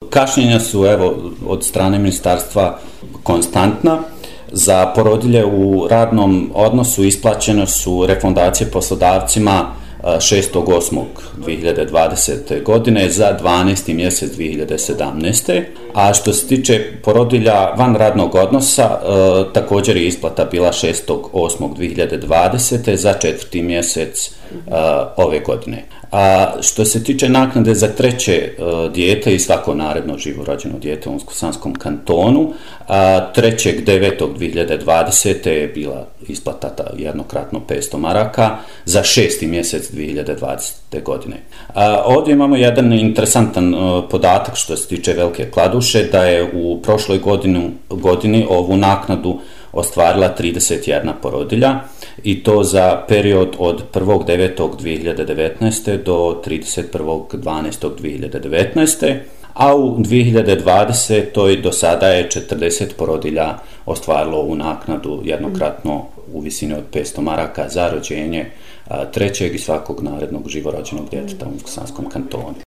Kašnjenja su od strane ministarstva konstantna. Za porodilje u radnom odnosu isplaćene su refundacije poslodavcima 6.8.2020. godine za 12. mjesec 2017. A što se tiče porodilja van radnog odnosa, također je isplata bila 6.8.2020. za 4. mjesec ove godine. A što se tiče naknade za treće dijete i svako naredno živorođeno dijete u Unsko-Sanskom kantonu, 3.9.2020. je bila isplata jednokratno 500 maraka za 6. mjesec 2020. godine. Ovdje imamo jedan interesantan podatak što se tiče Velike Kladuše, da je u prošloj godini ovu naknadu ostvarila 31 porodilja i to za period od 1.9.2019. do 31.12.2019. a u 2020. do sada je 40 porodilja ostvarilo ovu naknadu jednokratno u visini od 500 maraka za rođenje trećeg i svakog narednog živorođenog djeteta u Unsko-Sanskom kantonu.